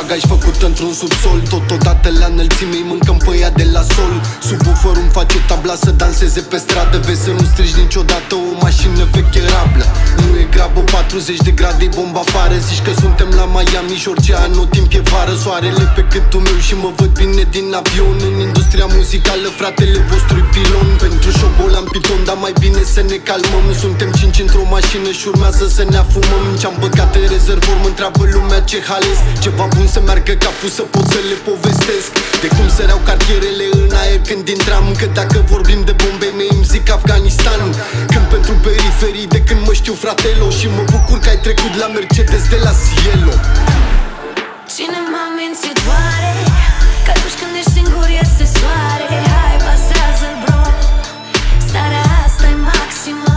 bagaj făcut într-un subsol. Totodată la înălțime îi mâncăm pe ea de la sol. Subwoofer îmi face tabla să danseze pe stradă. Vezi să nu strigi niciodată o mașină veche rablă. Nu e grabă, 40 de grade, e bomba afară. Zici că suntem la Miami și orice anotimp e vară. Soarele pe gâtul meu și mă văd bine din avion. În industria muzicală fratele vostru e pilon. Pentru șobolan piton, dar mai bine să ne calmăm. Suntem 5 într-o mașină și urmează să ne afumăm. Ce-am băgat în rezervor, mă întreabă lumea ce hales. Ceva bun să meargă capul să pot să le povestesc. De cum săreau cartierele în aer când intram. Că dacă vorbim de bombe mei îmi zic Afganistan. Când pentru periferii de când mă știu fratelo. Și mă bucur că ai trecut la Mercedes de la Cielo. Cine m-a mințit oare? Că atunci când ești singur iese soare. Hai, pasează-l, bro. Starea asta e maximă.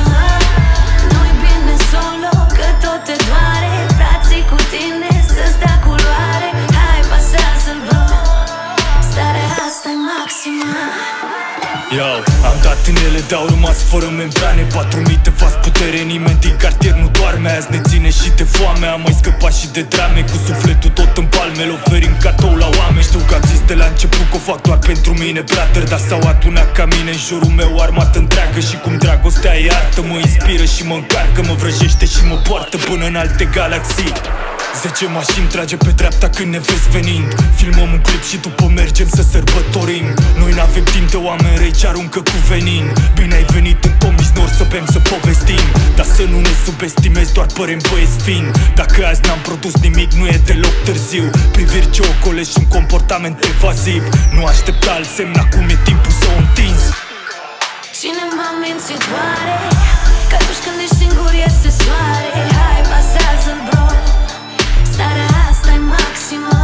Nu-i bine solo, că tot te doare. Frații cu tine să-ți dea culoare. Hai, pasează-l, bro. Starea asta e maximă. Yo, am dat în ele, dar au rămas fără membrane. 4000 de vas putere, nimeni din cartier nu doarme. Azi ne ține și de foame, am mai scăpat și de drame. Cu sufletul tot în palme, le oferim cadou la oameni. Știu că am zis de la început că o fac doar pentru mine, brother. Dar s-au adunat ca mine în jurul meu armată întreagă. Și cum dragostea e artă, mă inspiră și mă încarcă. Mă vrăjește și mă poartă până în alte galaxii. 10 mașini trage pe dreapta când ne vezi venind. Filmăm un clip și după mergem să sărbătorim. Noi n-avem timp de oameni răi ce aruncă cu venin. Bine ai venit în Tomis Nord să bem să povestim. Dar să nu ne subestimezi, doar părem băieți fin. Dacă azi n-am produs nimic, nu e deloc târziu. Priviri ce ocole și un comportament evaziv. Nu aștepta alt semn, acum e timpul să o întinzi. Cine m-a mințit oare? Că atunci când ești singur iese soare. Hai, pasează-l, bro. Starea asta e maximă.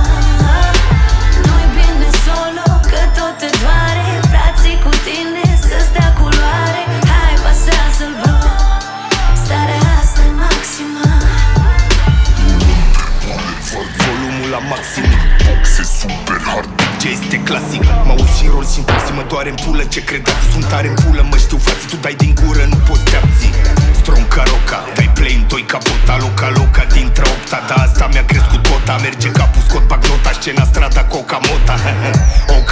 Nu-i bine solo, că tot te doare. Frații cu tine să-ți dea culoare. Hai, pasează-l, bro. Starea asta e maximă. Volumul la maxim, boxe super hard. Ce este clasic, mă auzi și rol și în mă doare în pulă. Ce credeți, sunt tare în pulă. Mă știu față, tu dai din gură, nu poți te abții. Strong ca roca, dai play în 2 ca bota. Loca, loca, dintre opta. Da, asta mi-a crescut cota. Merge capul, scot, bag nota. Scena, strada, coca, mota. O